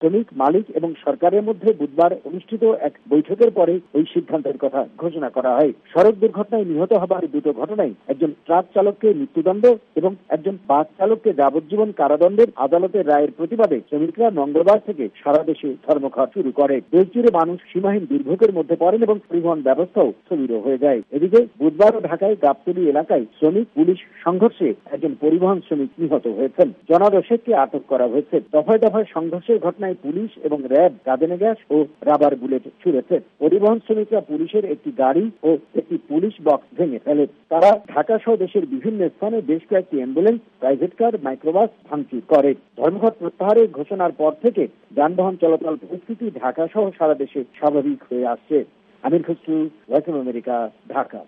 শ্রমিক, মালিক এবং সরকারের মধ্যে বুধবার অনুষ্ঠিত এক বৈঠকের পরে ওই সিদ্ধান্তের কথা ঘোষণা করা হয়। সড়ক দুর্ঘটনায় নিহত হবার দুটো ঘটনায় একজন ট্রাক চালককে মৃত্যুদণ্ড এবং একজন বাস চালককে যাবজ্জীবন কারাদণ্ডের আদালতের রায়ের প্রতিবাদে শ্রমিকরা মঙ্গলবার থেকে সারা দেশে ধর্মঘট শুরু করে। দেশ জুড়ে মানুষ সীমাহীন দুর্ভোগের মধ্যে পড়েন এবং পরিবহন ব্যবস্থাও স্থবির হয়ে যায়। এদিকে বুধবার ঢাকায় গাবতলী এলাকায় শ্রমিক পুলিশ সংঘর্ষে একজন পরিবহন শ্রমিক নিহত হয়েছেন। জনাদশেককে আটক করা হয়েছে। দফায় দফায় সংঘর্ষের ঘটনায় পুলিশ এবং র্যাব কাঁদানে গ্যাস ও রাবার বুলেট ছুড়েছে। পরিবহন শ্রমিকরা পুলিশের একটি গাড়ি ও একটি পুলিশ বক্স ভেঙে ফেলে। তারা ঢাকা সহ দেশের বিভিন্ন স্থানে বেশ কয়েকটি অ্যাম্বুলেন্স, প্রাইভেট কার, মাইক্রোবাস ভাঙচুর করে। ধর্মঘট প্রত্যাহারের ঘোষণার পর থেকে যানবাহন চলাচল পরিস্থিতি ঢাকা সহ সারা দেশে স্বাভাবিক হয়ে আসছে। Amir Khasru, Voice of America, Dhaka.